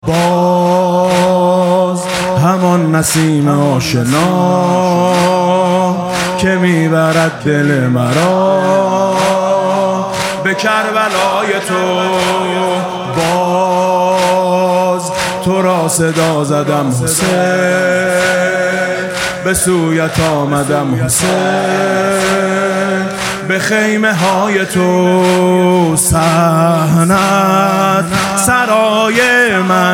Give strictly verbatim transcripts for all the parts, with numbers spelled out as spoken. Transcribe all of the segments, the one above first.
باز همان نسیم آشنا که میبرد دل مرا به کربلای تو. باز تو را صدا زدم حسین، به سویت آمدم حسین، به خیمه های تو صحنت سرای من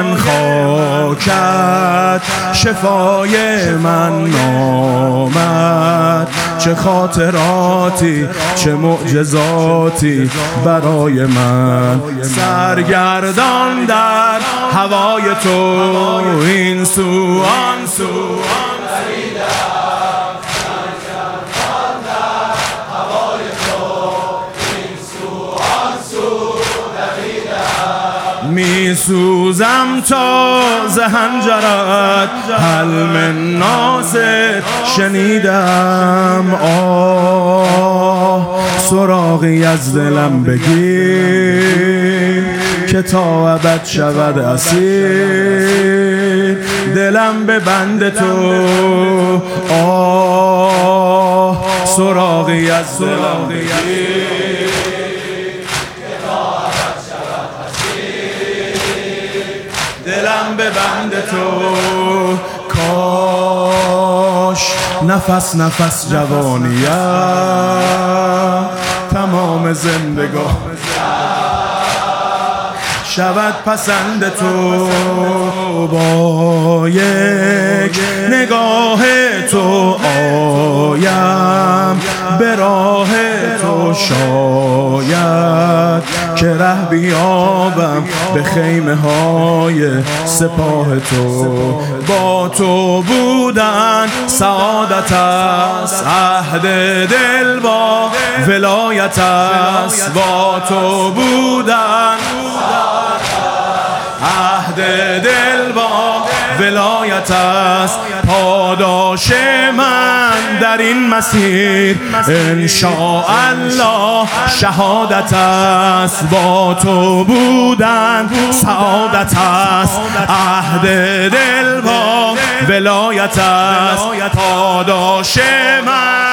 خاکت، شفای من نامت، چه خاطراتی چه معجزاتی برای من. سرگردان در هوای تو، این سو آن سو می سوزم تا ز حنجرت، هل من ناصر شنیدم. آه سراغی از دلم بگیر که تا ابد شود اسیر دلم به بند تو. آه سراغی از دلم بگیر دلم به بند تو. کاش نفس نفس جوانیم تمام زندگاه شود پسند تو. با یک نگاه تو آیم به راه تو، شاید که ره بیابم به خیمه های سپاه تو. با تو بودن سعادت است، عهد دل با ولایت است. با تو بودن عهد دل با ولایت است. پاداش من در این مسیر انشاءالله شهادت است. با تو بودن سعادت است، عهد دل با ولایت است. پاداش من